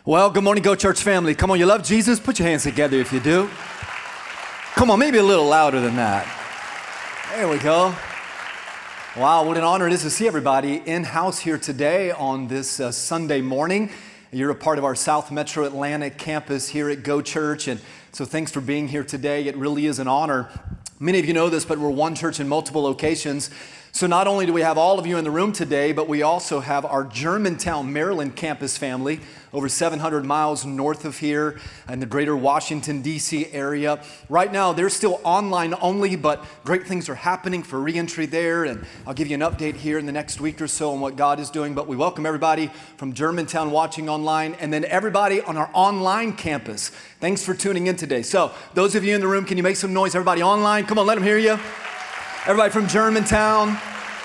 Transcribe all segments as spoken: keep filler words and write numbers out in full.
Well, good morning, Go Church family. Come on, you love Jesus? Put your hands together if you do. Come on, maybe a little louder than that. There we go. Wow, what an honor it is to see everybody in-house here today on this uh, Sunday morning. You're a part of our South Metro Atlanta campus here at Go Church, and so thanks for being here today. It really is an honor. Many of you know this, but we're one church in multiple locations. So not only do we have all of you in the room today, but we also have our Germantown, Maryland campus family, over seven hundred miles north of here in the greater Washington, D C area. Right now, they're still online only, but great things are happening for reentry there, and I'll give you an update here in the next week or so on what God is doing. But we welcome everybody from Germantown watching online, and then everybody on our online campus. Thanks for tuning in today. So those of you in the room, can you make some noise? Everybody online, come on, let them hear you. Everybody from Germantown.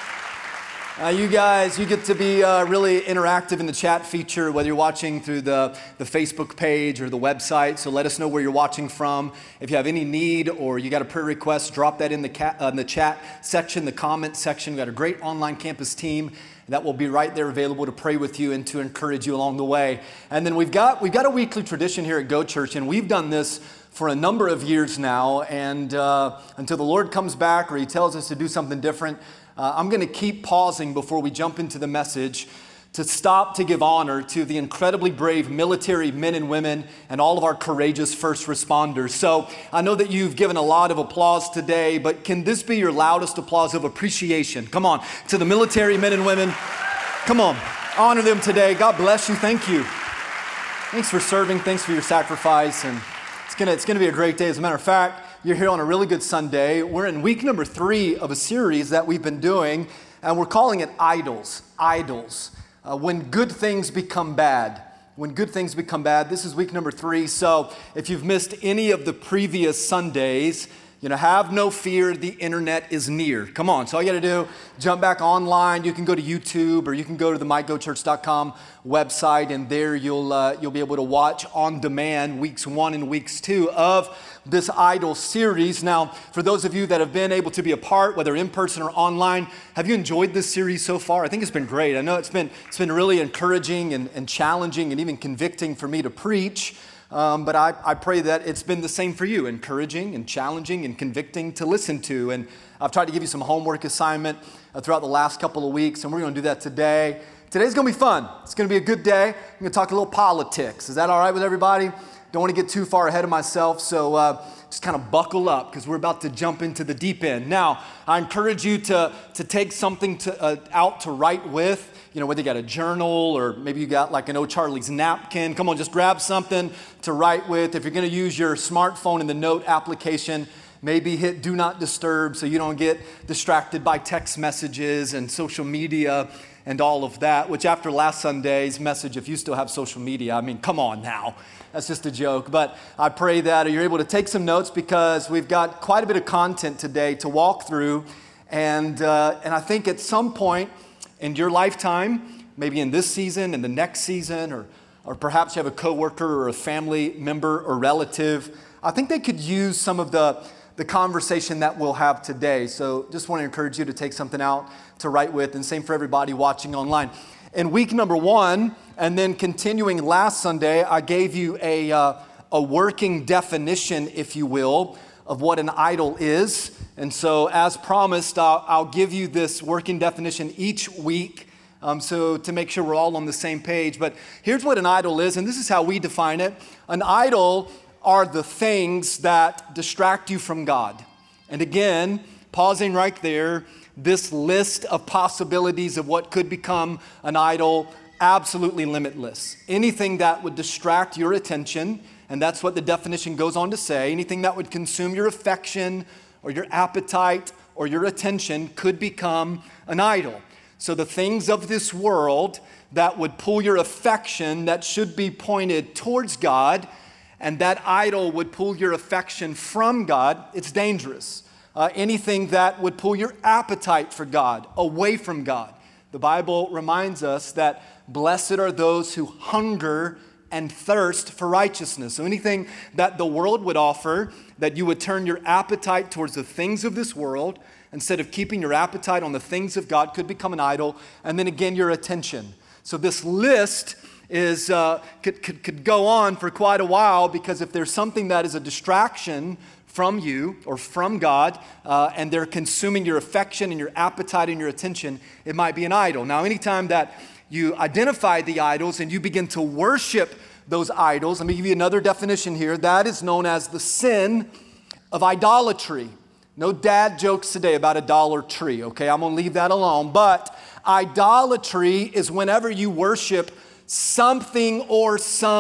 Uh, you guys, you get to be uh, really interactive in the chat feature, whether you're watching through the, the Facebook page or the website. So let us know where you're watching from. If you have any need or you got a prayer request, drop that in the, ca- uh, in the chat section, the comment section. We've got a great online campus team that will be right there available to pray with you and to encourage you along the way. And then we've got, we've got a weekly tradition here at Go Church, and we've done this for a number of years now. And uh, until the Lord comes back or He tells us to do something different, Uh, I'm going to keep pausing before we jump into the message to stop to give honor to the incredibly brave military men and women and all of our courageous first responders. So I know that you've given a lot of applause today, but can this be your loudest applause of appreciation? Come on, to the military men and women. Come on, honor them today. God bless you. Thank you. Thanks for serving. Thanks for your sacrifice. And it's going to, it's going to be a great day. As a matter of fact, you're here on a really good Sunday. We're in week number three of a series that we've been doing, and we're calling it Idols. Idols. Uh, when good things become bad. When good things become bad. This is week number three. So if you've missed any of the previous Sundays, you know, have no fear, the internet is near. Come on, so all you got to do, jump back online. You can go to YouTube or you can go to the my go church dot com website, and there you'll uh, you'll be able to watch on demand weeks one and weeks two of this Idol series. Now, for those of you that have been able to be a part, whether in person or online, have you enjoyed this series so far? I think it's been great. I know it's been it's been really encouraging and, and challenging and even convicting for me to preach. Um, but I, I pray that it's been the same for you, encouraging and challenging and convicting to listen to. And I've tried to give you some homework assignment uh, throughout the last couple of weeks, and we're going to do that today. Today's going to be fun. It's going to be a good day. I'm going to talk a little politics. Is that all right with everybody? Don't want to get too far ahead of myself, so uh, just kind of buckle up because we're about to jump into the deep end. Now, I encourage you to, to take something to, uh, out to write with. You know, whether you got a journal or maybe you got like an O'Charlie's napkin. Come on, just grab something to write with. If you're going to use your smartphone in the note application, maybe hit do not disturb so you don't get distracted by text messages and social media and all of that, which after last Sunday's message, if you still have social media, I mean, come on now. That's just a joke. But I pray that you're able to take some notes because we've got quite a bit of content today to walk through. And, uh, and I think at some point in your lifetime, maybe in this season, in the next season, or, or perhaps you have a coworker or a family member or relative, I think they could use some of the, the conversation that we'll have today. So just want to encourage you to take something out to write with, and same for everybody watching online. In week number one, and then continuing last Sunday, I gave you a, uh, a working definition, if you will, of what an idol is. And so as promised, I'll, I'll give you this working definition each week um, so to make sure we're all on the same page. But here's what an idol is, and this is how we define it. An idol are the things that distract you from God. And again, pausing right there, this list of possibilities of what could become an idol, absolutely limitless. Anything that would distract your attention, and that's what the definition goes on to say, anything that would consume your affection or your appetite or your attention could become an idol. So the things of this world that would pull your affection that should be pointed towards God, and that idol would pull your affection from God, it's dangerous. Uh, anything that would pull your appetite for God away from God. The Bible reminds us that blessed are those who hunger and thirst for righteousness. So anything that the world would offer, that you would turn your appetite towards the things of this world instead of keeping your appetite on the things of God, could become an idol. And then again, your attention. So this list is uh, could, could, could go on for quite a while, because if there's something that is a distraction from you or from God, uh, and they're consuming your affection and your appetite and your attention, it might be an idol. Now, anytime that you identify the idols and you begin to worship those idols, let me give you another definition here. That is known as the sin of idolatry. No dad jokes today about a Dollar Tree, okay? I'm going to leave that alone. But idolatry is whenever you worship something or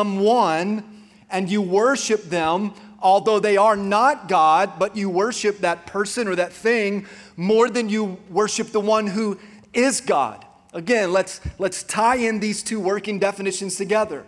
someone, and you worship them, although they are not God, but you worship that person or that thing more than you worship the one who is God. Again, let's, let's tie in these two working definitions together.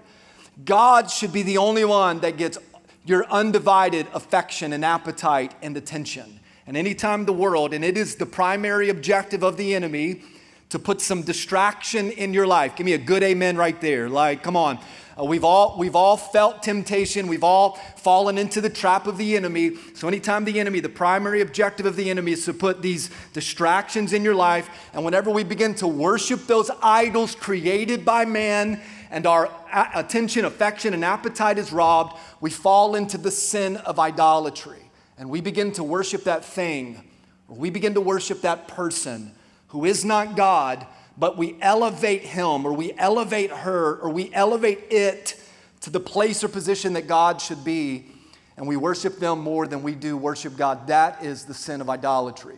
God should be the only one that gets your undivided affection and appetite and attention. And anytime the world, and it is the primary objective of the enemy, to put some distraction in your life. Give me a good amen right there. Like, come on. Uh, we've all we've all felt temptation. We've all fallen into the trap of the enemy. So anytime the enemy, the primary objective of the enemy is to put these distractions in your life. And whenever we begin to worship those idols created by man, and our a- attention, affection, and appetite is robbed, we fall into the sin of idolatry. And we begin to worship that thing, or we begin to worship that person who is not God, but we elevate him, or we elevate her, or we elevate it to the place or position that God should be, and we worship them more than we do worship God. That is the sin of idolatry.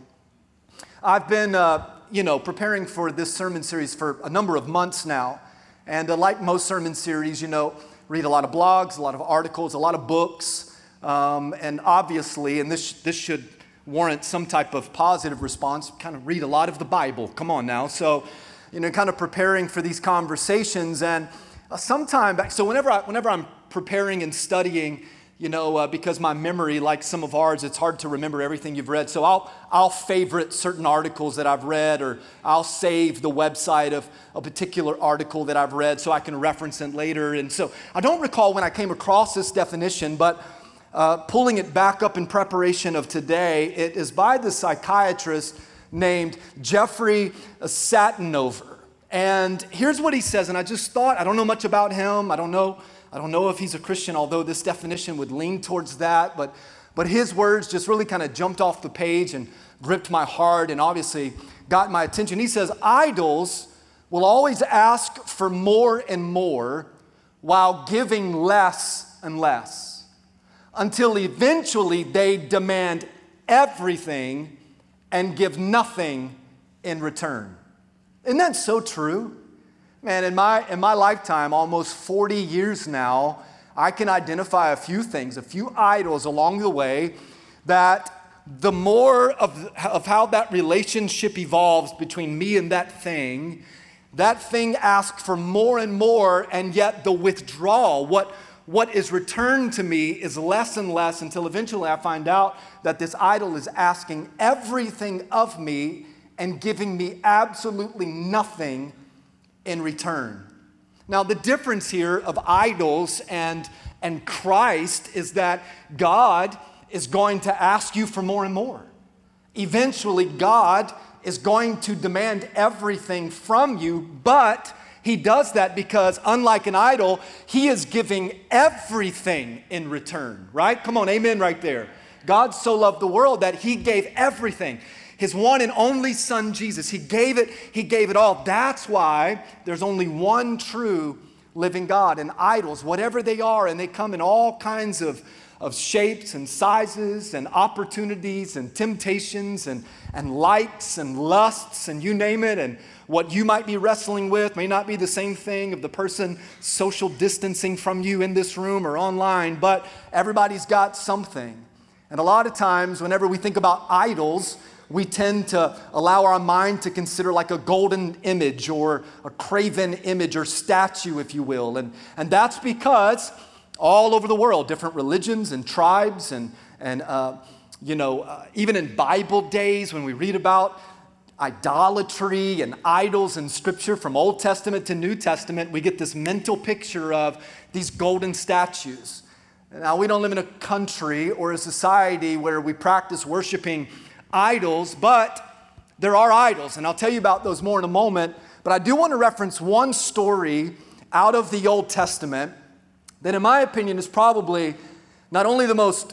I've been, uh, you know, preparing for this sermon series for a number of months now, and uh, like most sermon series, you know, read a lot of blogs, a lot of articles, a lot of books, um, and obviously, and this this should warrant some type of positive response, kind of read a lot of the Bible. Come on now. So, you know, kind of preparing for these conversations, and uh, sometime back, so whenever, I, whenever I'm preparing and studying, you know, uh, because my memory, like some of ours, it's hard to remember everything you've read. So I'll, I'll favorite certain articles that I've read, or I'll save the website of a particular article that I've read so I can reference it later. And so I don't recall when I came across this definition, but Uh, pulling it back up in preparation of today, it is by the psychiatrist named Jeffrey Satinover. And here's what he says, and I just thought, I don't know much about him. I don't know, I don't know if he's a Christian, although this definition would lean towards that. But, but his words just really kind of jumped off the page and gripped my heart and obviously got my attention. He says, idols will always ask for more and more while giving less and less, until eventually they demand everything and give nothing in return. Isn't that so true? Man, in my, in my lifetime, almost forty years now, I can identify a few things, a few idols along the way, that the more of, of how that relationship evolves between me and that thing, that thing asks for more and more, and yet the withdrawal, what What is returned to me is less and less, until eventually I find out that this idol is asking everything of me and giving me absolutely nothing in return. Now, the difference here of idols and, and Christ is that God is going to ask you for more and more. Eventually, God is going to demand everything from you, but He does that because, unlike an idol, He is giving everything in return, right? Come on, amen right there. God so loved the world that He gave everything. His one and only Son, Jesus, He gave it, He gave it all. That's why there's only one true living God. And idols, whatever they are, and they come in all kinds of, of shapes and sizes and opportunities and temptations and, and likes and lusts and you name it. And what you might be wrestling with may not be the same thing of the person social distancing from you in this room or online, but everybody's got something. And a lot of times, whenever we think about idols, we tend to allow our mind to consider like a golden image or a graven image or statue, if you will. And, and that's because all over the world, different religions and tribes and, and uh, you know, uh, even in Bible days when we read about idolatry and idols in Scripture from Old Testament to New Testament, we get this mental picture of these golden statues. Now, we don't live in a country or a society where we practice worshiping idols, but there are idols, and I'll tell you about those more in a moment. But I do want to reference one story out of the Old Testament that, in my opinion, is probably not only the most,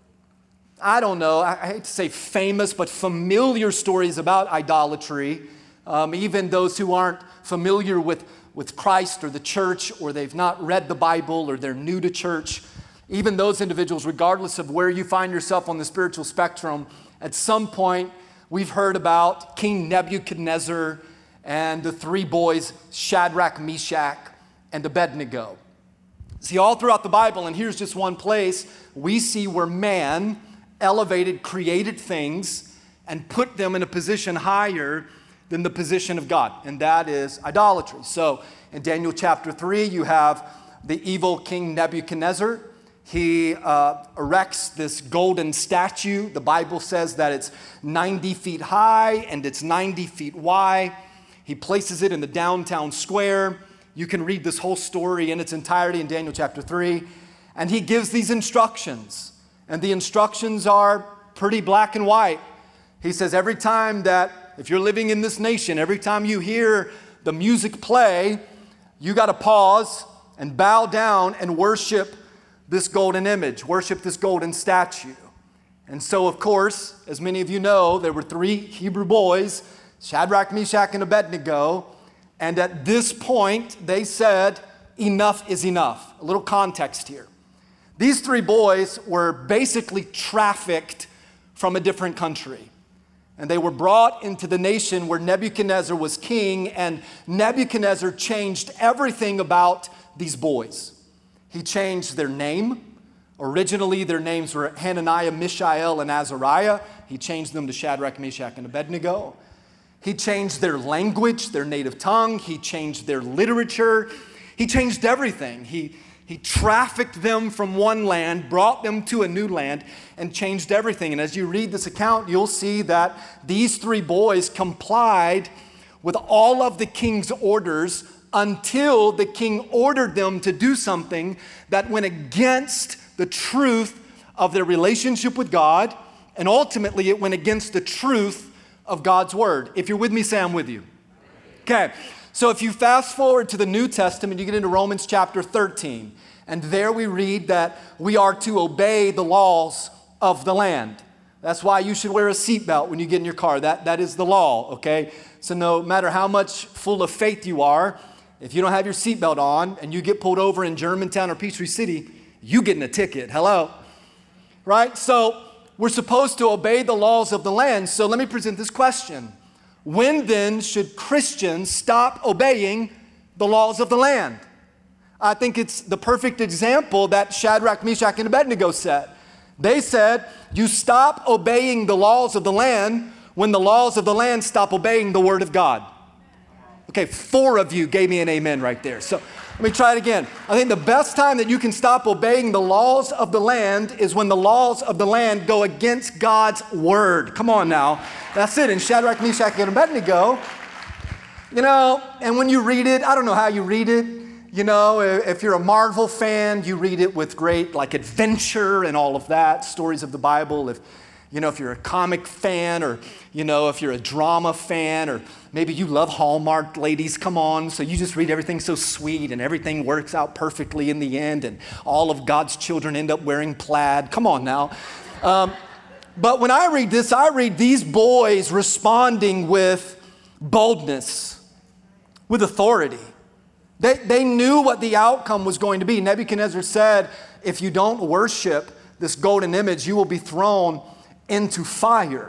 I don't know, I hate to say famous, but familiar stories about idolatry. Um, even those who aren't familiar with, with Christ or the church, or they've not read the Bible, or they're new to church, even those individuals, regardless of where you find yourself on the spiritual spectrum, at some point we've heard about King Nebuchadnezzar and the three boys, Shadrach, Meshach, and Abednego. See, all throughout the Bible, and here's just one place, we see where man elevated, created things and put them in a position higher than the position of God, and that is idolatry. So in Daniel chapter three, you have the evil King Nebuchadnezzar. He uh, erects this golden statue. The Bible says that it's ninety feet high and it's ninety feet wide. He places it in the downtown square. You can read this whole story in its entirety in Daniel chapter three. And he gives these instructions. And the instructions are pretty black and white. He says every time that, if you're living in this nation, every time you hear the music play, you got to pause and bow down and worship this golden image, worship this golden statue. And so, of course, as many of you know, there were three Hebrew boys, Shadrach, Meshach, and Abednego. And at this point, they said, enough is enough. A little context here. These three boys were basically trafficked from a different country. And they were brought into the nation where Nebuchadnezzar was king, and Nebuchadnezzar changed everything about these boys. He changed their name. Originally, their names were Hananiah, Mishael, and Azariah. He changed them to Shadrach, Meshach, and Abednego. He changed their language, their native tongue. He changed their literature. He changed everything. He, he trafficked them from one land, brought them to a new land, and changed everything. And as you read this account, you'll see that these three boys complied with all of the king's orders until the king ordered them to do something that went against the truth of their relationship with God, and ultimately it went against the truth of God's word. If you're with me, say I'm with you. Okay, so if you fast forward to the New Testament, you get into Romans chapter thirteen, and there we read that we are to obey the laws of the land. That's why you should wear a seatbelt when you get in your car. That, that is the law, okay? So no matter how much full of faith you are, if you don't have your seatbelt on and you get pulled over in Germantown or Peachtree City, you getting a ticket. Hello? Right? So we're supposed to obey the laws of the land. So let me present this question. When then should Christians stop obeying the laws of the land? I think it's the perfect example that Shadrach, Meshach, and Abednego said. They said, you stop obeying the laws of the land when the laws of the land stop obeying the word of God. Okay, four of you gave me an amen right there. So let me try it again. I think the best time that you can stop obeying the laws of the land is when the laws of the land go against God's word. Come on now. That's it. In Shadrach, Meshach, and Abednego, you know, and when you read it, I don't know how you read it. You know, if you're a Marvel fan, you read it with great, like, adventure and all of that, stories of the Bible. If, you know, if you're a comic fan, or, you know, if you're a drama fan, or maybe you love Hallmark, ladies, come on. So you just read everything so sweet and everything works out perfectly in the end and all of God's children end up wearing plaid. Come on now. Um, but when I read this, I read these boys responding with boldness, with authority. They, they knew what the outcome was going to be. Nebuchadnezzar said, if you don't worship this golden image, you will be thrown into fire.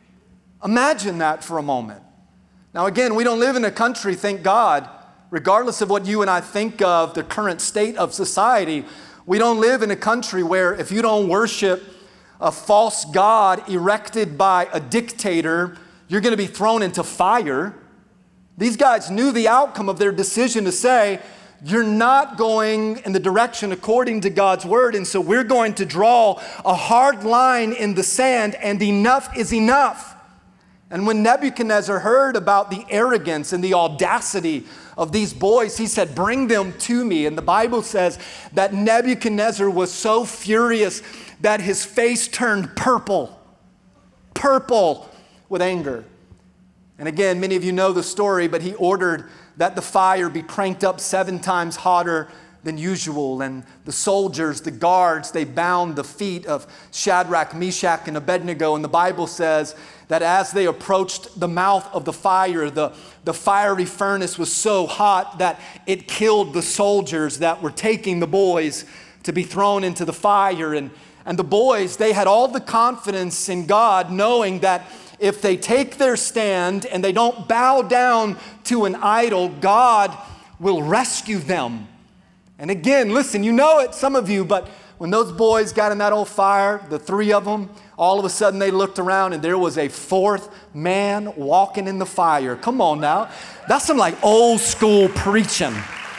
Imagine that for a moment. Now again, we don't live in a country, thank God, regardless of what you and I think of the current state of society, we don't live in a country where if you don't worship a false god erected by a dictator, you're going to be thrown into fire. These guys knew the outcome of their decision to say, you're not going in the direction according to God's word, and so we're going to draw a hard line in the sand, and enough is enough. And when Nebuchadnezzar heard about the arrogance and the audacity of these boys, he said, bring them to me. And the Bible says that Nebuchadnezzar was so furious that his face turned purple, purple with anger. And again, many of you know the story, but he ordered that the fire be cranked up seven times hotter than usual. And the soldiers, the guards, they bound the feet of Shadrach, Meshach, and Abednego. And the Bible says that as they approached the mouth of the fire, the, the fiery furnace was so hot that it killed the soldiers that were taking the boys to be thrown into the fire. And, and the boys, they had all the confidence in God, knowing that if they take their stand and they don't bow down to an idol, God will rescue them. And again, listen, you know it, some of you, but when those boys got in that old fire, the three of them, all of a sudden they looked around and there was a fourth man walking in the fire. Come on now. That's some like old school preaching.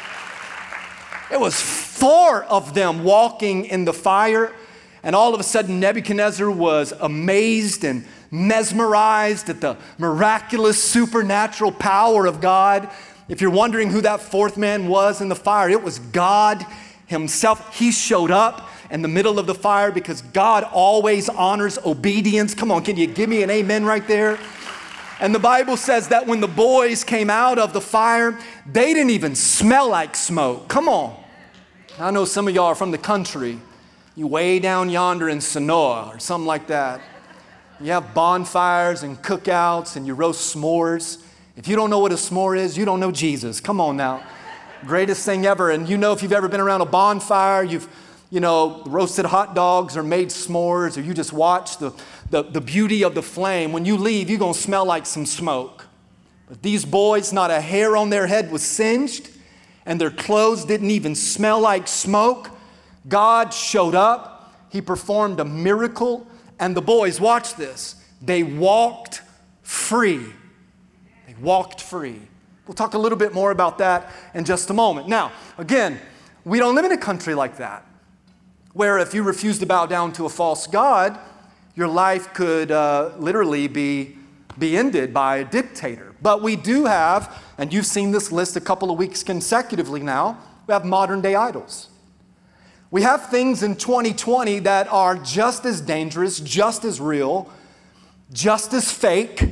It was four of them walking in the fire. And all of a sudden Nebuchadnezzar was amazed and mesmerized at the miraculous supernatural power of God. If you're wondering who that fourth man was in the fire, it was God himself. He showed up in the middle of the fire because God always honors obedience. Come on, can you give me an amen right there? And the Bible says that when the boys came out of the fire, they didn't even smell like smoke. Come on. I know some of y'all are from the country. You way down yonder in Sonoa or something like that. You have bonfires and cookouts and you roast s'mores. If you don't know what a s'more is, you don't know Jesus. Come on now. Greatest thing ever. And you know, if you've ever been around a bonfire, you've, you know, roasted hot dogs or made s'mores, or you just watch the, the, the beauty of the flame. When you leave, you're going to smell like some smoke. But these boys, not a hair on their head was singed, and their clothes didn't even smell like smoke. God showed up. He performed a miracle. And the boys, watch this, they walked free. They walked free. We'll talk a little bit more about that in just a moment. Now, again, we don't live in a country like that, where if you refuse to bow down to a false god, your life could uh, literally be, be ended by a dictator. But we do have, and you've seen this list a couple of weeks consecutively now, we have modern day idols. We have things in twenty twenty that are just as dangerous, just as real, just as fake,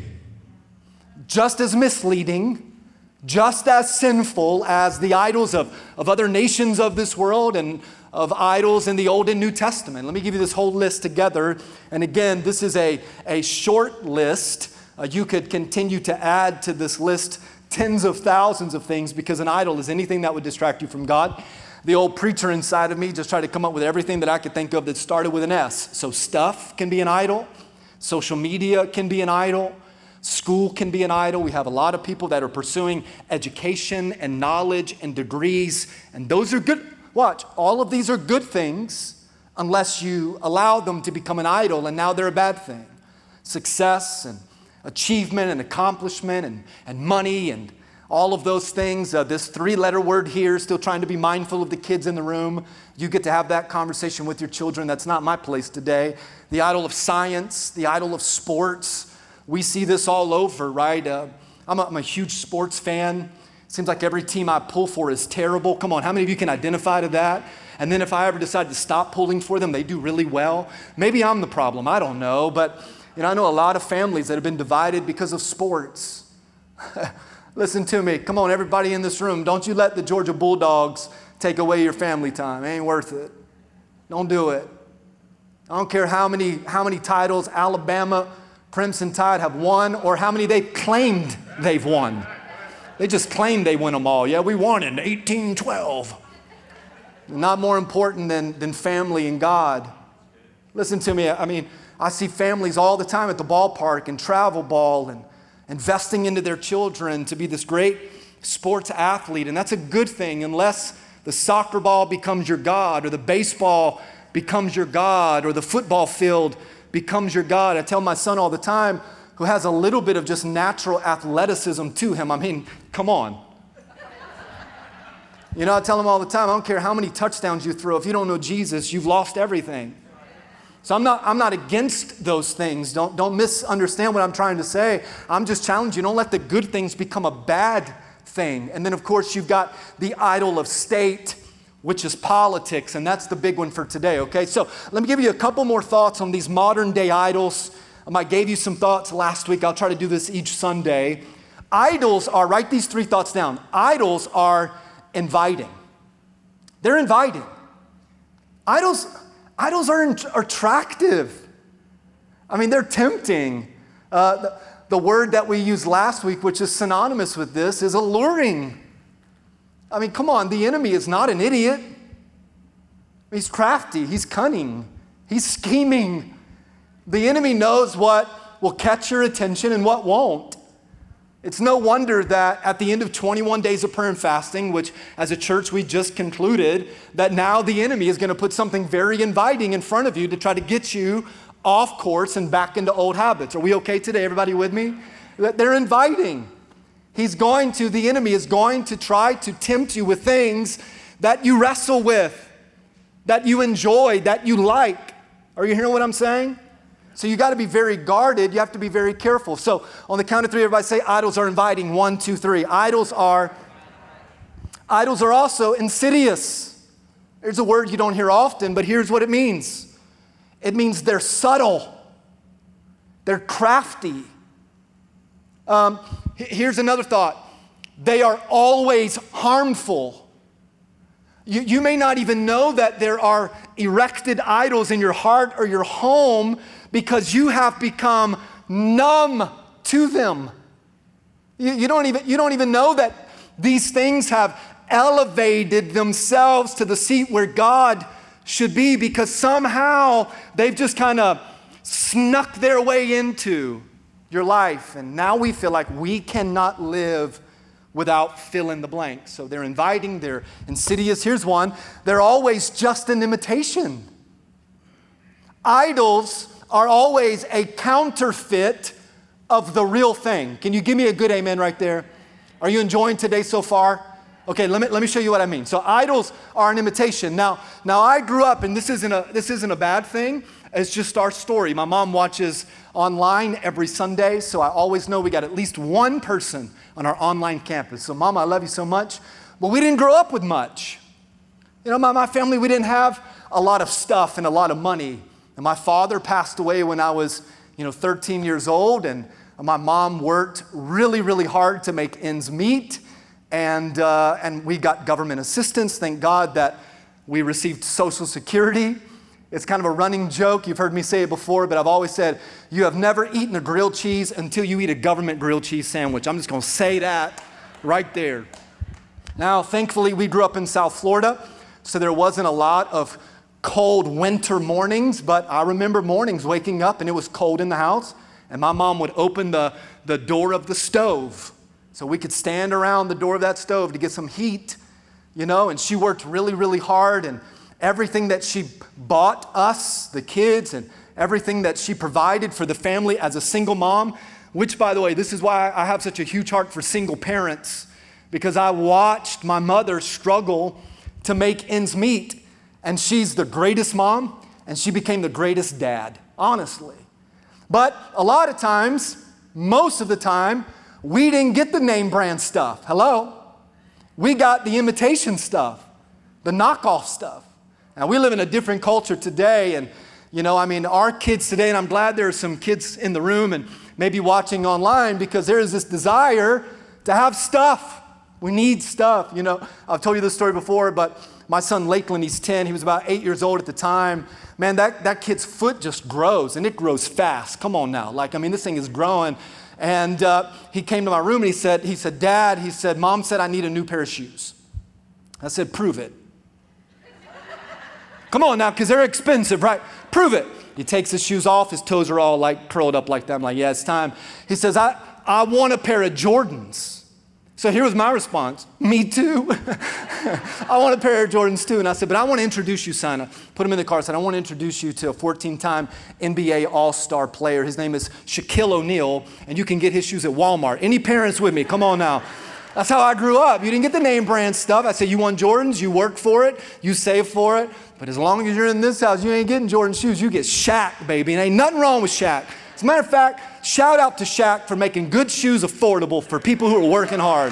just as misleading, just as sinful as the idols of, of other nations of this world and of idols in the Old and New Testament. Let me give you this whole list together. And again, this is a, a short list. Uh, you could continue to add to this list tens of thousands of things, because an idol is anything that would distract you from God. The old preacher inside of me just tried to come up with everything that I could think of that started with an S. So stuff can be an idol. Social media can be an idol. School can be an idol. We have a lot of people that are pursuing education and knowledge and degrees. And those are good. Watch, all of these are good things unless you allow them to become an idol, and now they're a bad thing. Success and achievement and accomplishment and, and money and all of those things. Uh, this three-letter word here, still trying to be mindful of the kids in the room. You get to have that conversation with your children. That's not my place today. The idol of science, the idol of sports. We see this all over, right? Uh, I'm, a, I'm a huge sports fan. Seems like every team I pull for is terrible. Come on, how many of you can identify to that? And then if I ever decide to stop pulling for them, they do really well. Maybe I'm the problem, I don't know. But you know, I know a lot of families that have been divided because of sports. Listen to me. Come on, everybody in this room. Don't you let the Georgia Bulldogs take away your family time. It ain't worth it. Don't do it. I don't care how many, how many titles Alabama Crimson Tide have won or how many they've claimed they've won. They just claim they win them all. Yeah, we won in eighteen twelve. Not more important than, than family and God. Listen to me. I mean, I see families all the time at the ballpark and travel ball and investing into their children to be this great sports athlete. And that's a good thing unless the soccer ball becomes your God, or the baseball becomes your God, or the football field becomes your God. I tell my son all the time, who has a little bit of just natural athleticism to him. I mean, come on. You know, I tell him all the time, I don't care how many touchdowns you throw. If you don't know Jesus, you've lost everything. So I'm not, I'm not against those things. Don't, don't misunderstand what I'm trying to say. I'm just challenging you. Don't let the good things become a bad thing. And then, of course, you've got the idol of state, which is politics. And that's the big one for today, okay? So let me give you a couple more thoughts on these modern day idols. Um, I gave you some thoughts last week. I'll try to do this each Sunday. Idols are, write these three thoughts down. Idols are inviting. They're inviting. Idols, idols are, are attractive. I mean, they're tempting. Uh, the, the word that we used last week, which is synonymous with this, is alluring. I mean, come on, the enemy is not an idiot. He's crafty, he's cunning, he's scheming. The enemy knows what will catch your attention and what won't. It's no wonder that at the end of twenty-one days of prayer and fasting, which as a church we just concluded, that now the enemy is going to put something very inviting in front of you to try to get you off course and back into old habits. Are we okay today? Everybody with me? That they're inviting. He's going to, the enemy is going to try to tempt you with things that you wrestle with, that you enjoy, that you like. Are you hearing what I'm saying? So you got to be very guarded. You have to be very careful. So on the count of three, everybody say idols are inviting. One, two, three. Idols are, idols are also insidious. There's a word you don't hear often, but here's what it means. It means they're subtle. They're crafty. Um, here's another thought. They are always harmful. You, you may not even know that there are erected idols in your heart or your home because you have become numb to them. You, you, don't even, you don't even know that these things have elevated themselves to the seat where God should be because somehow they've just kind of snuck their way into your life. And now we feel like we cannot live without fill in the blank. So they're inviting, they're insidious. Here's one. They're always just an imitation. Idols are always a counterfeit of the real thing. Can you give me a good amen right there? Are you enjoying today so far? Okay, let me, let me show you what I mean. So idols are an imitation. Now, now I grew up, and this isn't a, this isn't a bad thing. It's just our story. My mom watches online every Sunday, so I always know we got at least one person on our online campus. So Mama, I love you so much. But we didn't grow up with much. You know, my, my family, we didn't have a lot of stuff and a lot of money. And my father passed away when I was, you know, thirteen years old, and my mom worked really, really hard to make ends meet. And, uh, and we got government assistance. Thank God that we received Social Security. It's kind of a running joke. You've heard me say it before, but I've always said, you have never eaten a grilled cheese until you eat a government grilled cheese sandwich. I'm just going to say that right there. Now, thankfully, we grew up in South Florida, so there wasn't a lot of cold winter mornings, but I remember mornings waking up and it was cold in the house, and my mom would open the, the door of the stove so we could stand around the door of that stove to get some heat, you know, and she worked really, really hard, and everything that she bought us, the kids, and everything that she provided for the family as a single mom, which, by the way, this is why I have such a huge heart for single parents, because I watched my mother struggle to make ends meet, and she's the greatest mom, and she became the greatest dad, honestly. But a lot of times, most of the time, we didn't get the name brand stuff. Hello? We got the imitation stuff, the knockoff stuff. Now, we live in a different culture today, and, you know, I mean, our kids today, and I'm glad there are some kids in the room and maybe watching online, because there is this desire to have stuff. We need stuff. You know, I've told you this story before, but my son Lakeland, he's ten. He was about eight years old at the time. Man, that, that kid's foot just grows, and it grows fast. Come on now. Like, I mean, this thing is growing. And uh, he came to my room, and he said, he said, Dad, he said, Mom said I need a new pair of shoes. I said, prove it. Come on now, because they're expensive, right? Prove it. He takes his shoes off. His toes are all like curled up like that. I'm like, yeah, it's time. He says, I, I want a pair of Jordans. So here was my response. Me too. I want a pair of Jordans too. And I said, but I want to introduce you, son. I put him in the car. I said, I want to introduce you to a fourteen-time N B A All-Star player. His name is Shaquille O'Neal, and you can get his shoes at Walmart. Any parents with me? Come on now. That's how I grew up. You didn't get the name brand stuff. I said, you want Jordans? You work for it. You save for it. But as long as you're in this house, you ain't getting Jordan shoes. You get Shaq, baby. And ain't nothing wrong with Shaq. As a matter of fact, shout out to Shaq for making good shoes affordable for people who are working hard.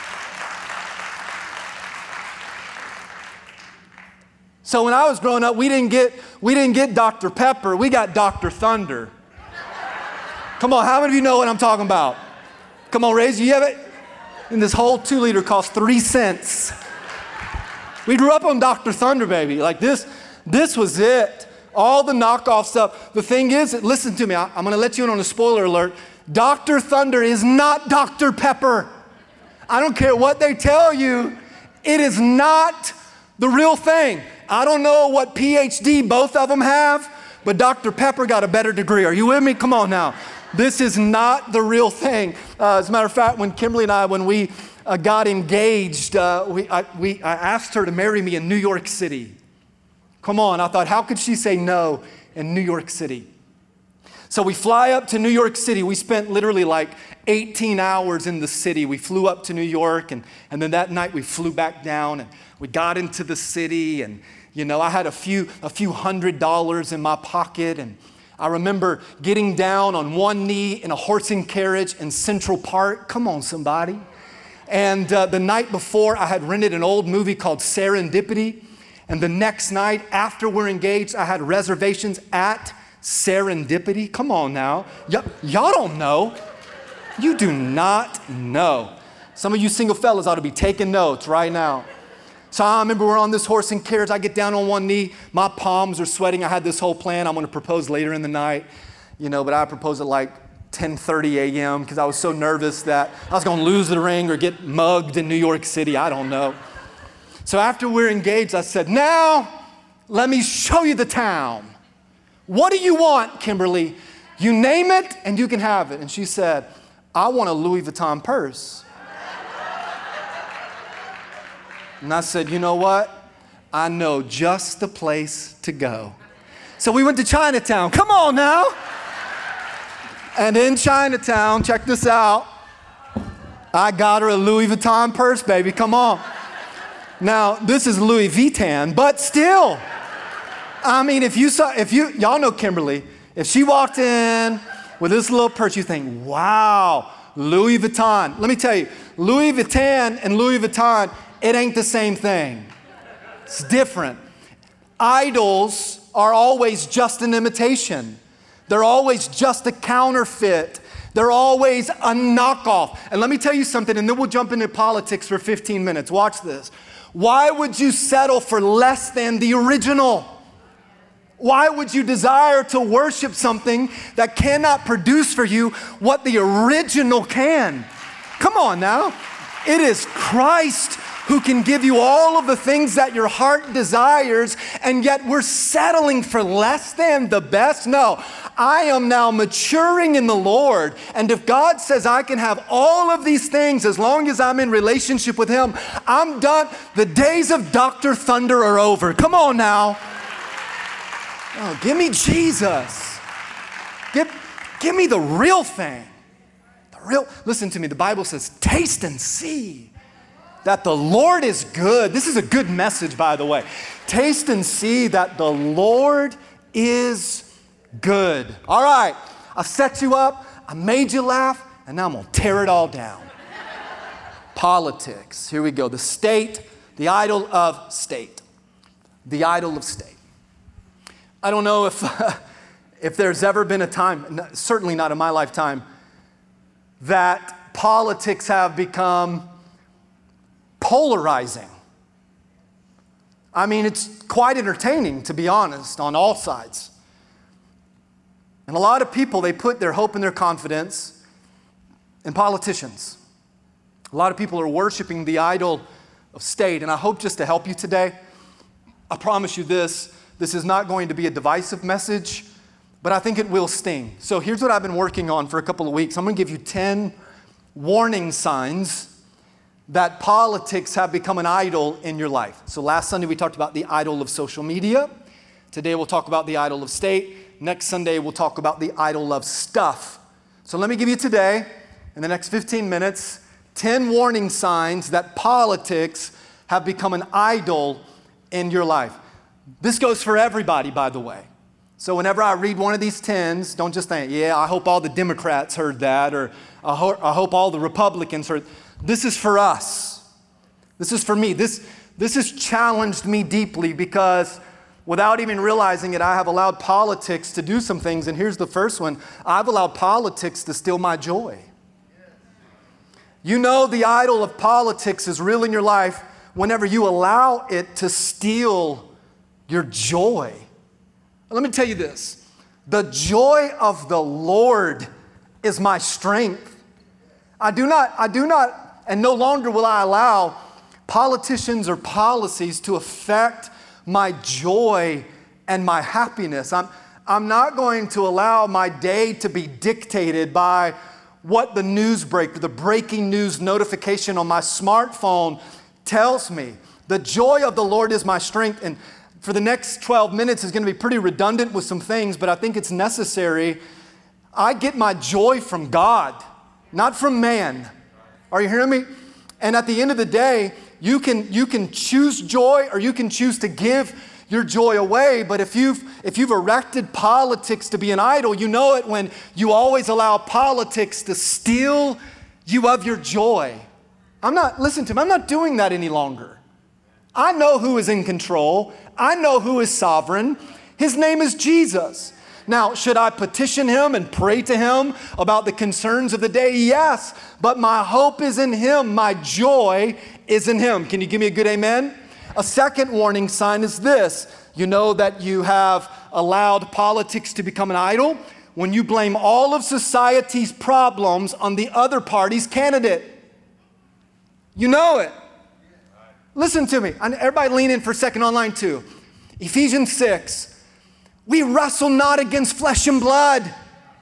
So when I was growing up, we didn't get, we didn't get Doctor Pepper. We got Doctor Thunder. Come on, how many of you know what I'm talking about? Come on, raise, you have it? And this whole two liter cost three cents. We grew up on Doctor Thunder, baby. Like this, this was it. All the knockoff stuff. The thing is, listen to me, I, I'm gonna let you in on a spoiler alert. Doctor Thunder is not Doctor Pepper. I don't care what they tell you. It is not the real thing. I don't know what P H D both of them have, but Doctor Pepper got a better degree. Are you with me? Come on now. This is not the real thing. Uh, as a matter of fact, when Kimberly and I, when we uh, got engaged, uh, we, I, we, I asked her to marry me in New York City. Come on, I thought, how could she say no in New York City? So we fly up to New York City. We spent literally like eighteen hours in the city. We flew up to New York, and, and then that night we flew back down, and we got into the city, and you know, I had a few, a few hundred dollars in my pocket, and I remember getting down on one knee in a horse and carriage in Central Park. Come on, somebody. And uh, the night before, I had rented an old movie called Serendipity, and the next night after we're engaged, I had reservations at Serendipity. Come on now. Y- y'all don't know. You do not know. Some of you single fellas ought to be taking notes right now. So I remember we're on this horse and carriage. I get down on one knee. My palms are sweating. I had this whole plan. I'm going to propose later in the night, you know, but I proposed at like ten thirty a.m. because I was so nervous that I was going to lose the ring or get mugged in New York City. I don't know. So after we're engaged, I said, now let me show you the town. What do you want, Kimberly? You name it and you can have it. And she said, I want a Louis Vuitton purse. And I said, you know what? I know just the place to go. So we went to Chinatown. Come on now. And in Chinatown, check this out. I got her a Louis Vuitton purse, baby. Come on. Now, this is Louis Vuitton, but still. I mean, if you saw, if you, y'all know Kimberly, if she walked in with this little purse, you think, wow, Louis Vuitton. Let me tell you, Louis Vuitton and Louis Vuitton, it ain't the same thing. It's different. Idols are always just an imitation. They're always just a counterfeit. They're always a knockoff. And let me tell you something, and then we'll jump into politics for fifteen minutes. Watch this. Why would you settle for less than the original? Why would you desire to worship something that cannot produce for you what the original can? Come on now. It is Christ who can give you all of the things that your heart desires, and yet we're settling for less than the best. No, I am now maturing in the Lord, and if God says I can have all of these things as long as I'm in relationship with Him, I'm done. The days of Doctor Thunder are over. Come on now. Oh, give me Jesus. Give, give me the real thing. The real. Listen to me. The Bible says, taste and see that the Lord is good. This is a good message, by the way. Taste and see that the Lord is good. All right. I set you up. I made you laugh. And now I'm going to tear it all down. Politics. Here we go. The state, the idol of state. The idol of state. I don't know if, uh, if there's ever been a time, certainly not in my lifetime, that politics have become polarizing. I mean, it's quite entertaining, to be honest, on all sides. And a lot of people, they put their hope and their confidence in politicians. A lot of people are worshiping the idol of state. And I hope just to help you today, I promise you this, this is not going to be a divisive message, but I think it will sting. So here's what I've been working on for a couple of weeks. I'm going to give you ten warning signs that politics have become an idol in your life. So last Sunday we talked about the idol of social media. Today we'll talk about the idol of state. Next Sunday we'll talk about the idol of stuff. So let me give you today, in the next fifteen minutes, ten warning signs that politics have become an idol in your life. This goes for everybody, by the way. So whenever I read one of these tens, don't just think, yeah, I hope all the Democrats heard that, or I, ho- I hope all the Republicans heard. This is for us. This is for me. This, this has challenged me deeply because without even realizing it, I have allowed politics to do some things. And here's the first one. I've allowed politics to steal my joy. You know the idol of politics is real in your life whenever you allow it to steal your joy. Let me tell you this. The joy of the Lord is my strength. I do not, I do not, and no longer will I allow politicians or policies to affect my joy and my happiness. I'm, I'm not going to allow my day to be dictated by what the news break, the breaking news notification on my smartphone tells me. The joy of the Lord is my strength. And for the next twelve minutes is going to be pretty redundant with some things, but I think it's necessary. I get my joy from God, not from man. Are you hearing me? And at the end of the day, you can, you can choose joy or you can choose to give your joy away. But if you've, if you've erected politics to be an idol, you know it when you always allow politics to steal you of your joy. I'm not, listen to me, I'm not doing that any longer. I know who is in control. I know who is sovereign. His name is Jesus. Now, should I petition him and pray to him about the concerns of the day? Yes, but my hope is in him. My joy is in him. Can you give me a good amen? A second warning sign is this. You know that you have allowed politics to become an idol when you blame all of society's problems on the other party's candidate. You know it. Listen to me. Everybody lean in for a second online too. Ephesians six. We wrestle not against flesh and blood.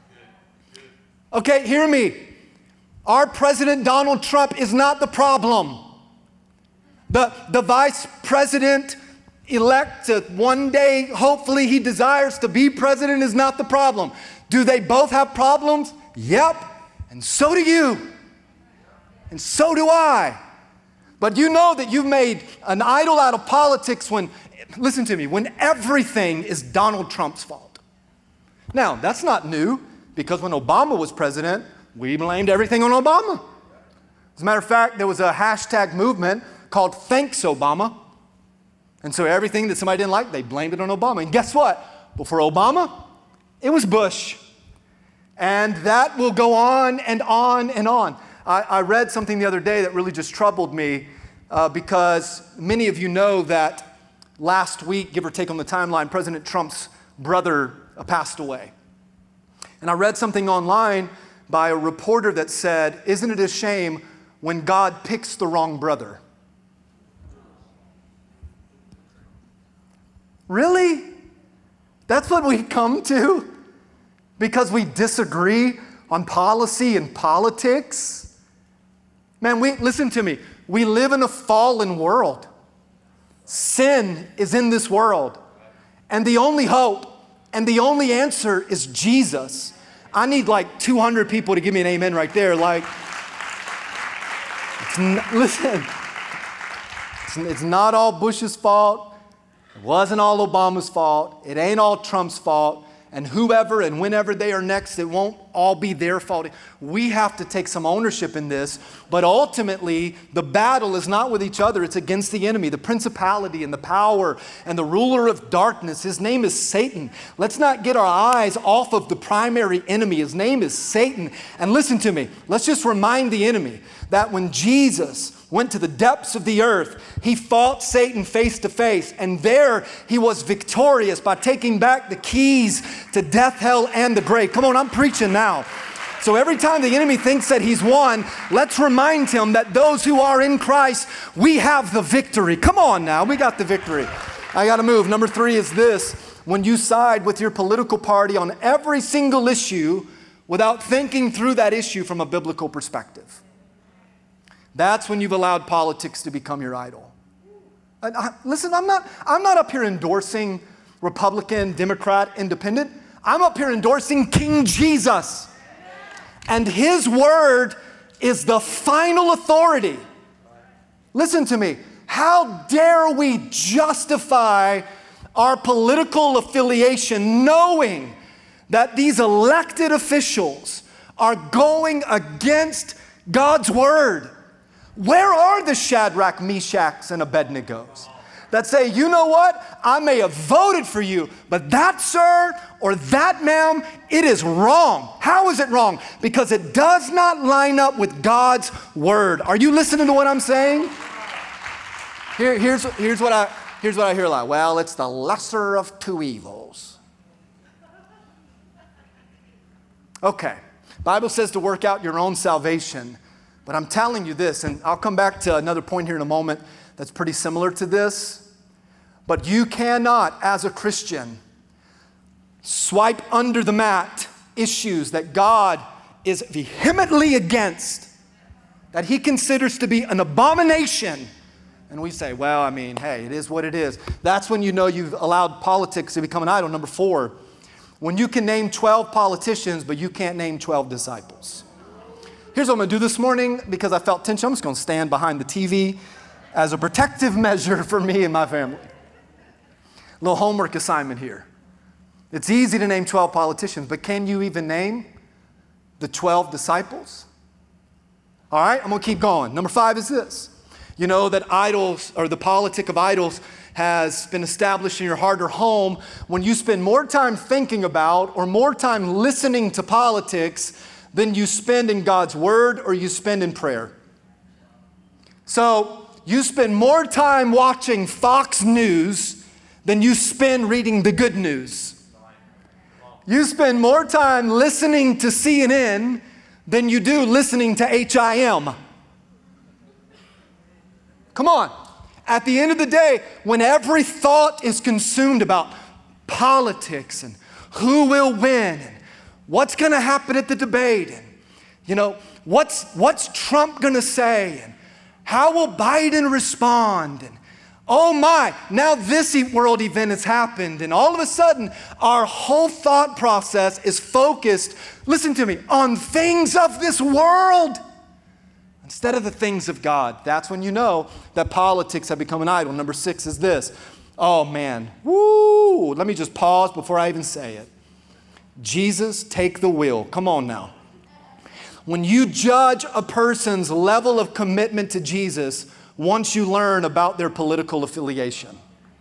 Okay, hear me. Our President Donald Trump is not the problem. The, the vice president elect to one day, hopefully he desires to be president, is not the problem. Do they both have problems? Yep. And so do you. And so do I. But you know that you've made an idol out of politics when, listen to me, when everything is Donald Trump's fault. Now, that's not new, because when Obama was president, we blamed everything on Obama. As a matter of fact, there was a hashtag movement called Thanks Obama. And so everything that somebody didn't like, they blamed it on Obama. And guess what? Before Obama, it was Bush. And that will go on and on and on. I, I read something the other day that really just troubled me uh, because many of you know that last week, give or take on the timeline, President Trump's brother uh, passed away. And I read something online by a reporter that said, isn't it a shame when God picks the wrong brother? Really? That's what we come to? Because we disagree on policy and politics? Man, we, listen to me. We live in a fallen world. Sin is in this world. And the only hope and the only answer is Jesus. I need like two hundred people to give me an amen right there. Like, it's not, listen, it's, it's not all Bush's fault. It wasn't all Obama's fault. It ain't all Trump's fault. And whoever and whenever they are next, it won't all be their fault. We have to take some ownership in this. But ultimately, the battle is not with each other. It's against the enemy, the principality and the power and the ruler of darkness. His name is Satan. Let's not get our eyes off of the primary enemy. His name is Satan. And listen to me. Let's just remind the enemy that when Jesus went to the depths of the earth, he fought Satan face to face. And there he was victorious by taking back the keys to death, hell, and the grave. Come on, I'm preaching now. So every time the enemy thinks that he's won, let's remind him that those who are in Christ, we have the victory. Come on now, we got the victory. I got to move. Number three is this. When you side with your political party on every single issue without thinking through that issue from a biblical perspective. That's when you've allowed politics to become your idol. And I, listen, I'm not, I'm not up here endorsing Republican, Democrat, Independent. I'm up here endorsing King Jesus. And his word is the final authority. Listen to me. How dare we justify our political affiliation knowing that these elected officials are going against God's word? Where are the Shadrach, Meshachs, and Abednegos? that say, you know what? I may have voted for you, but that sir or that ma'am, it is wrong. How is it wrong? Because it does not line up with God's word. Are you listening to what I'm saying? Here, here's, here's, what I, here's what I hear a lot. Well, it's the lesser of two evils. Okay. Bible says to work out your own salvation. But I'm telling you this, and I'll come back to another point here in a moment that's pretty similar to this. But you cannot, as a Christian, swipe under the mat issues that God is vehemently against, that He considers to be an abomination. And we say, well, I mean, hey, it is what it is. That's when you know you've allowed politics to become an idol. Number four, when you can name twelve politicians, but you can't name twelve disciples. Here's what I'm going to do this morning because I felt tension. I'm just going to stand behind the T V as a protective measure for me and my family. A little homework assignment here. It's easy to name twelve politicians, but can you even name the twelve disciples? All right, I'm going to keep going. Number five is this. You know that idols, or the politic of idols, has been established in your heart or home when you spend more time thinking about or more time listening to politics than you spend in God's word or you spend in prayer. So you spend more time watching Fox News than you spend reading the good news. You spend more time listening to C N N than you do listening to H I M. Come on. At the end of the day, when every thought is consumed about politics and who will win and what's going to happen at the debate and, you know, what's, what's Trump going to say and how will Biden respond and, oh my, now this world event has happened and all of a sudden our whole thought process is focused, listen to me, on things of this world instead of the things of God. That's when you know that politics have become an idol. Number six is this. Oh man, woo! Let me just pause before I even say it. Jesus, take the wheel. Come on now. When you judge a person's level of commitment to Jesus, once you learn about their political affiliation.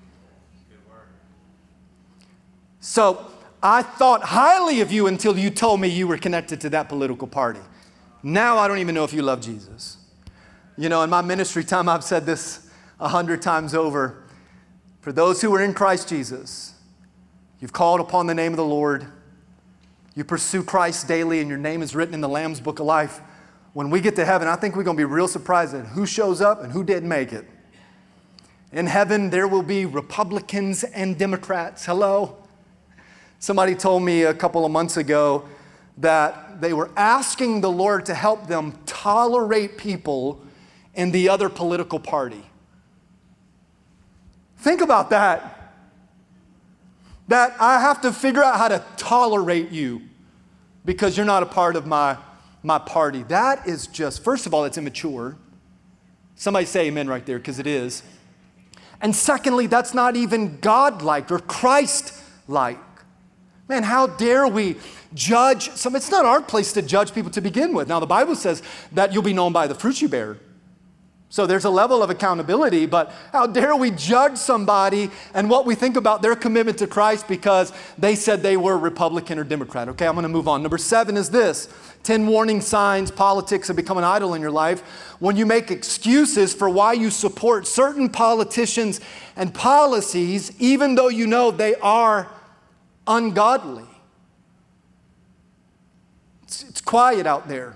So I thought highly of you until you told me you were connected to that political party. Now I don't even know if you love Jesus. You know, in my ministry time, I've said this a hundred times over. For those who are in Christ Jesus, you've called upon the name of the Lord. You pursue Christ daily and your name is written in the Lamb's Book of Life. When we get to heaven, I think we're going to be real surprised at who shows up and who didn't make it. In heaven, there will be Republicans and Democrats. Hello? Somebody told me a couple of months ago that they were asking the Lord to help them tolerate people in the other political party. Think about that. That I have to figure out how to tolerate you because you're not a part of my, my party. That is just, first of all, it's immature. Somebody say amen right there because it is. And secondly, that's not even God-like or Christ-like. Man, how dare we judge some? It's not our place to judge people to begin with. Now, the Bible says that you'll be known by the fruits you bear. So there's a level of accountability, but how dare we judge somebody and what we think about their commitment to Christ because they said they were Republican or Democrat. Okay, I'm going to move on. Number seven is this. ten warning signs politics have become an idol in your life. When you make excuses for why you support certain politicians and policies, even though you know they are ungodly. It's, it's quiet out there.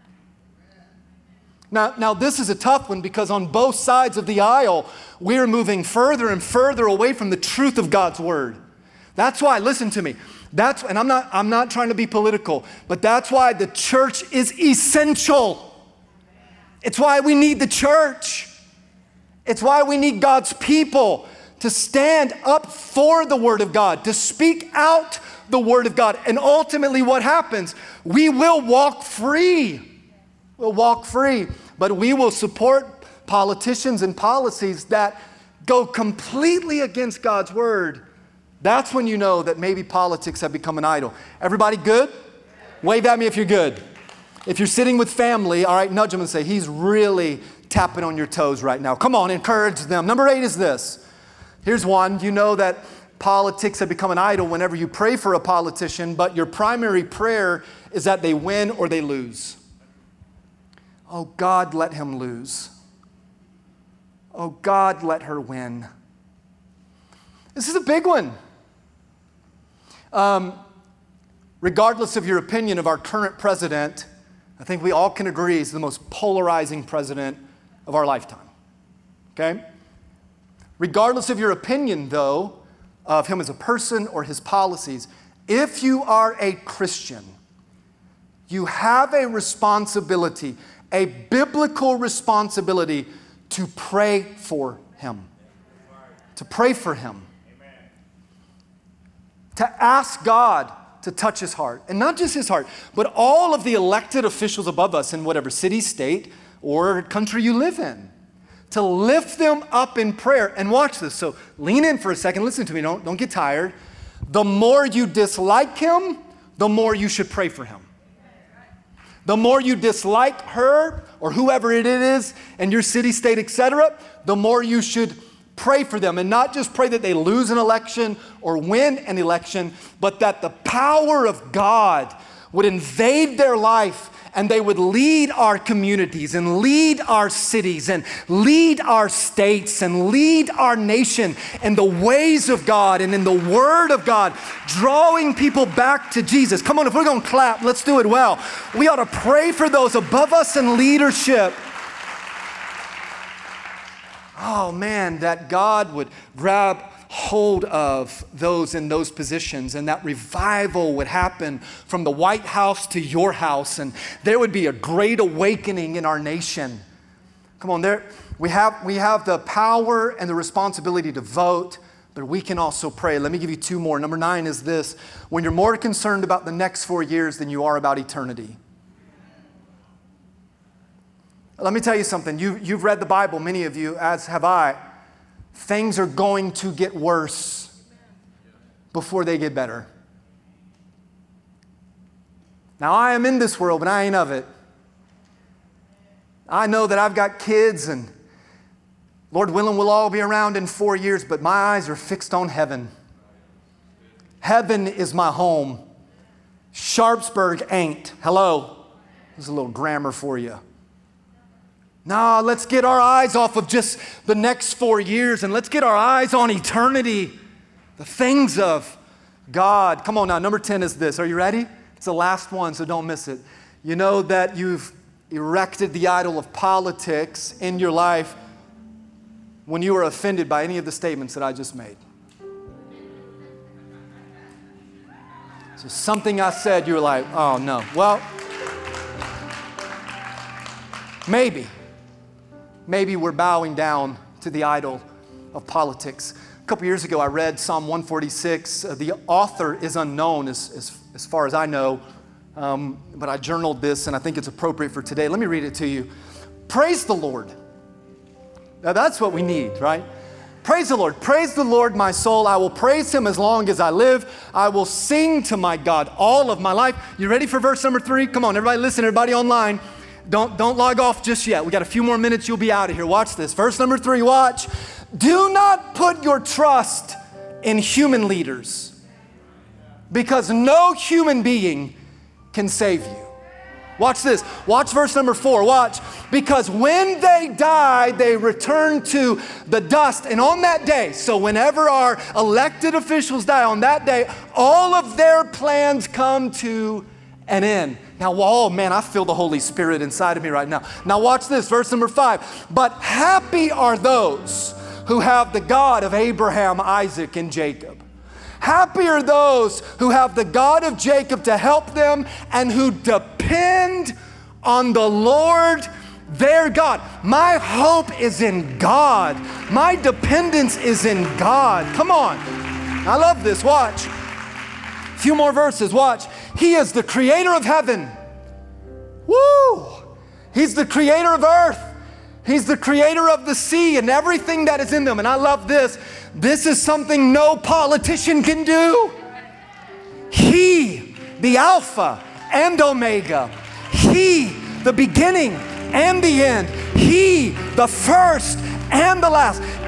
Now, now, this is a tough one because on both sides of the aisle, we're moving further and further away from the truth of God's word. That's why, listen to me, that's, and I'm not, I'm not trying to be political, but that's why the church is essential. It's why we need the church. It's why we need God's people to stand up for the word of God, to speak out the word of God. And ultimately what happens? We will walk free. We'll walk free, but we will support politicians and policies that go completely against God's word. That's when you know that maybe politics have become an idol. Everybody good? Wave at me if you're good. If you're sitting with family, all right, nudge them and say, he's really tapping on your toes right now. Come on, encourage them. Number eight is this. Here's one. You know that politics have become an idol whenever you pray for a politician, but your primary prayer is that they win or they lose. Oh, God, let him lose. Oh, God, let her win. This is a big one. Um, regardless of your opinion of our current president, I think we all can agree he's the most polarizing president of our lifetime. Okay? Regardless of your opinion, though, of him as a person or his policies, if you are a Christian, you have a responsibility, a biblical responsibility to pray for him. To pray for him. To ask God to touch his heart. And not just his heart, but all of the elected officials above us in whatever city, state, or country you live in. To lift them up in prayer. And watch this. So lean in for a second. Listen to me. Don't, don't get tired. The more you dislike him, the more you should pray for him. The more you dislike her or whoever it is in your city, state, et cetera, the more you should pray for them. And not just pray that they lose an election or win an election, but that the power of God would invade their life and they would lead our communities and lead our cities and lead our states and lead our nation in the ways of God and in the Word of God, drawing people back to Jesus. Come on, if we're going to clap, let's do it well. We ought to pray for those above us in leadership. Oh man, that God would grab hold of those in those positions and that revival would happen from the White House to your house and there would be a great awakening in our nation. Come on, there we have we have the power and the responsibility to vote, but we can also pray. Let me give you two more. Number nine is this: when you're more concerned about the next four years than you are about eternity. Let me tell you something. You, you've read the Bible, many of you, as have I. Things are going to get worse before they get better. Now, I am in this world, but I ain't of it. I know that I've got kids, and Lord willing, we'll all be around in four years, but my eyes are fixed on heaven. Heaven is my home. Sharpsburg ain't. Hello. There's a little grammar for you. No, let's get our eyes off of just the next four years and let's get our eyes on eternity, the things of God. Come on now, number ten is this. Are you ready? It's the last one, so don't miss it. You know that you've erected the idol of politics in your life when you were offended by any of the statements that I just made. So something I said, you were like, oh no. Well, maybe. Maybe we're bowing down to the idol of politics. A couple years ago, I read Psalm one forty-six. Uh, the author is unknown as, as, as far as I know, um, but I journaled this and I think it's appropriate for today. Let me read it to you. Praise the Lord. Now that's what we need, right? Praise the Lord. Praise the Lord, my soul. I will praise him as long as I live. I will sing to my God all of my life. You ready for verse number three? Come on, everybody listen, everybody online. Don't, don't log off just yet. We got a few more minutes. You'll be out of here. Watch this. Verse number three, watch. Do not put your trust in human leaders because no human being can save you. Watch this. Watch verse number four. Watch. Because when they die, they return to the dust. And on that day, so whenever our elected officials die, on that day, all of their plans come to an end. Now, oh man, I feel the Holy Spirit inside of me right now. Now watch this, verse number five. But happy are those who have the God of Abraham, Isaac, and Jacob. Happy are those who have the God of Jacob to help them and who depend on the Lord their God. My hope is in God. My dependence is in God. Come on. I love this. Watch. A few more verses. Watch. He is the creator of heaven. Woo! He's the creator of earth. He's the creator of the sea and everything that is in them. And I love this. This is something no politician can do. He, the Alpha and Omega. He, the beginning and the end. He, the first and the last,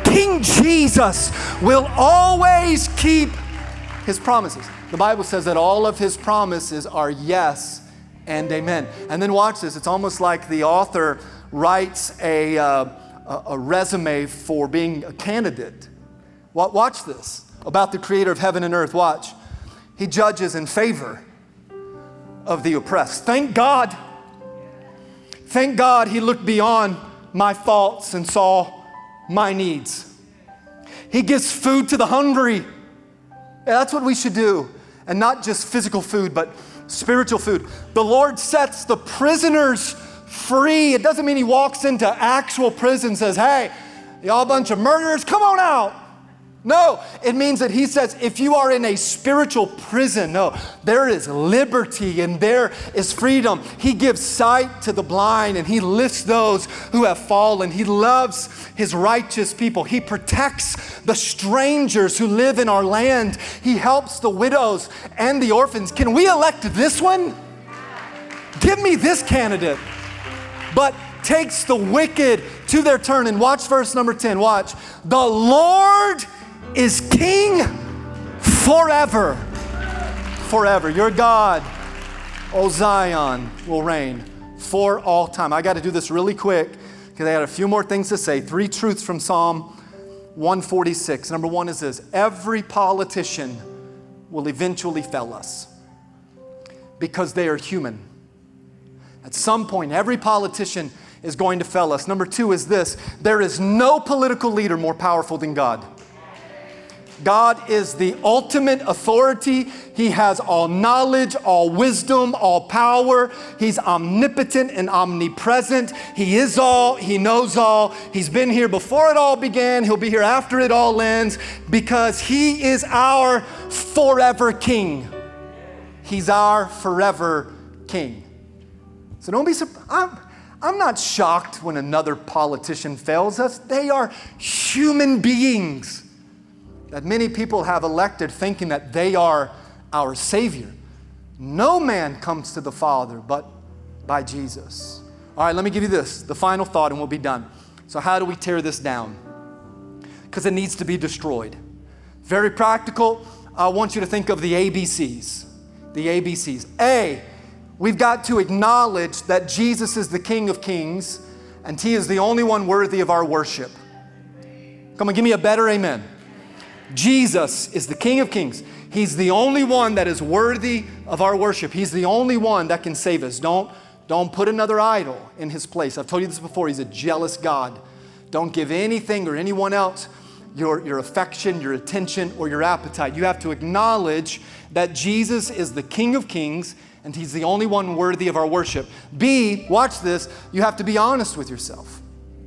King Jesus will always keep his promises. The Bible says that all of his promises are yes and amen. And then watch this. It's almost like the author writes a, uh, a, a resume for being a candidate. Watch this about the creator of heaven and earth. Watch. He judges in favor of the oppressed. Thank God. Thank God he looked beyond my faults and saw my needs. He gives food to the hungry. Yeah, that's what we should do. And not just physical food, but spiritual food. The Lord sets the prisoners free. It doesn't mean he walks into actual prison and says, hey, y'all a bunch of murderers, come on out. No, it means that he says if you are in a spiritual prison, no, there is liberty and there is freedom. He gives sight to the blind and he lifts those who have fallen. He loves his righteous people. He protects the strangers who live in our land. He helps the widows and the orphans. Can we elect this one? Give me this candidate. But takes the wicked to their turn. And watch verse number ten. Watch. The Lord is King forever. Forever. Your God, O Zion, will reign for all time. I got to do this really quick because I got a few more things to say. Three truths from Psalm one forty-six. Number one is this. Every politician will eventually fail us because they are human. At some point, every politician is going to fail us. Number two is this. There is no political leader more powerful than God. God is the ultimate authority. He has all knowledge, all wisdom, all power. He's omnipotent and omnipresent. He is all. He knows all. He's been here before it all began. He'll be here after it all ends because he is our forever King. He's our forever King. So don't be surprised. I'm, I'm not shocked when another politician fails us. They are human beings that many people have elected thinking that they are our Savior. No man comes to the Father but by Jesus. All right, let me give you this, the final thought, and we'll be done. So how do we tear this down? Because it needs to be destroyed. Very practical. I want you to think of the A B Cs. The A B Cs. A, we've got to acknowledge that Jesus is the King of Kings and he is the only one worthy of our worship. Come on, give me a better amen. Jesus is the King of Kings. He's the only one that is worthy of our worship. He's the only one that can save us. Don't, don't put another idol in his place. I've told you this before. He's a jealous God. Don't give anything or anyone else your, your affection, your attention, or your appetite. You have to acknowledge that Jesus is the King of Kings and he's the only one worthy of our worship. B, watch this, you have to be honest with yourself.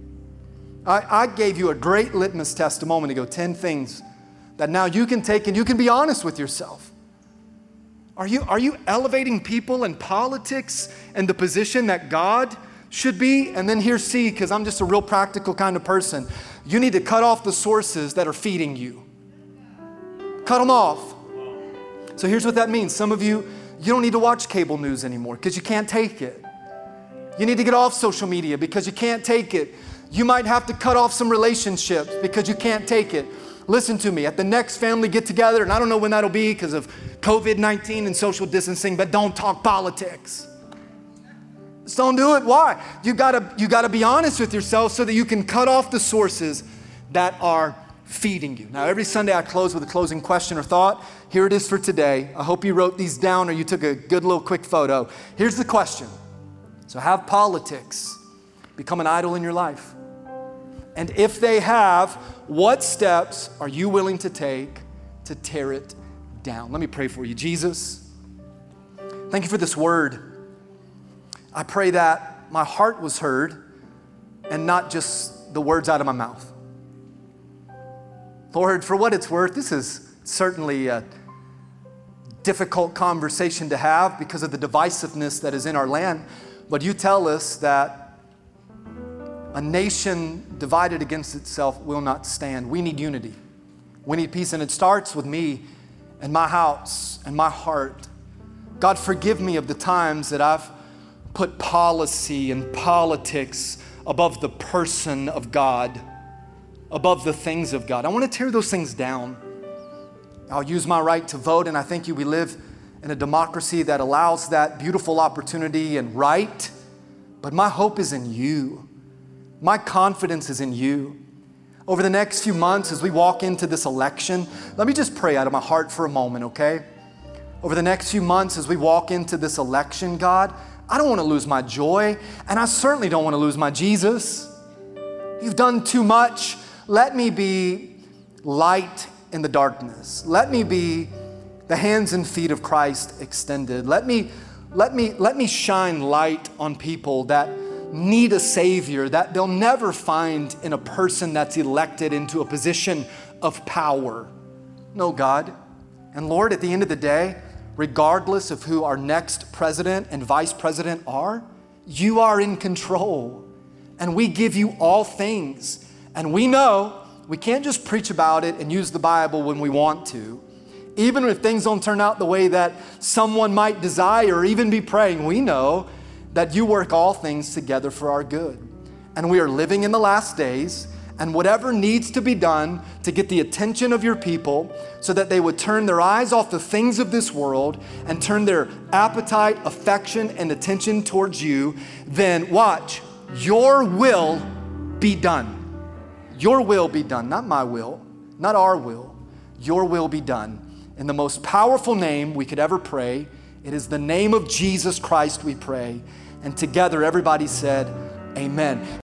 I, I gave you a great litmus test a moment ago, ten things that now you can take and you can be honest with yourself. Are you, are you elevating people in politics and the position that God should be? And then here's C, because I'm just a real practical kind of person. You need to cut off the sources that are feeding you. Cut them off. So here's what that means. Some of you, you don't need to watch cable news anymore because you can't take it. You need to get off social media because you can't take it. You might have to cut off some relationships because you can't take it. Listen to me, at the next family get together, and I don't know when that'll be because of covid nineteen and social distancing, but don't talk politics. Just don't do it. Why? You gotta, you gotta be honest with yourself so that you can cut off the sources that are feeding you. Now, every Sunday I close with a closing question or thought. Here it is for today. I hope you wrote these down or you took a good little quick photo. Here's the question. So have politics become an idol in your life? And if they have, what steps are you willing to take to tear it down? Let me pray for you. Jesus, thank you for this word. I pray that my heart was heard and not just the words out of my mouth. Lord, for what it's worth, this is certainly a difficult conversation to have because of the divisiveness that is in our land. But you tell us that a nation divided against itself will not stand. We need unity. We need peace, and it starts with me and my house and my heart. God, forgive me of the times that I've put policy and politics above the person of God. above the things of God. I want to tear those things down. I'll use my right to vote, and I thank you, we live in a democracy that allows that beautiful opportunity and right. But my hope is in you. My confidence is in you. Over the next few months, as we walk into this election, let me just pray out of my heart for a moment, okay? Over the next few months, as we walk into this election, God, I don't want to lose my joy, and I certainly don't want to lose my Jesus. You've done too much. Let me be light in the darkness. Let me be the hands and feet of Christ extended. Let me, let me, let me shine light on people that need a Savior that they'll never find in a person that's elected into a position of power. No, God. And Lord, at the end of the day, regardless of who our next president and vice president are, you are in control. And we give you all things. And we know we can't just preach about it and use the Bible when we want to. Even if things don't turn out the way that someone might desire or even be praying, we know that you work all things together for our good. And we are living in the last days, and whatever needs to be done to get the attention of your people so that they would turn their eyes off the things of this world and turn their appetite, affection, and attention towards you, then watch, your will be done. Your will be done, not my will, not our will. Your will be done. In the most powerful name we could ever pray, it is the name of Jesus Christ we pray. And together everybody said, amen.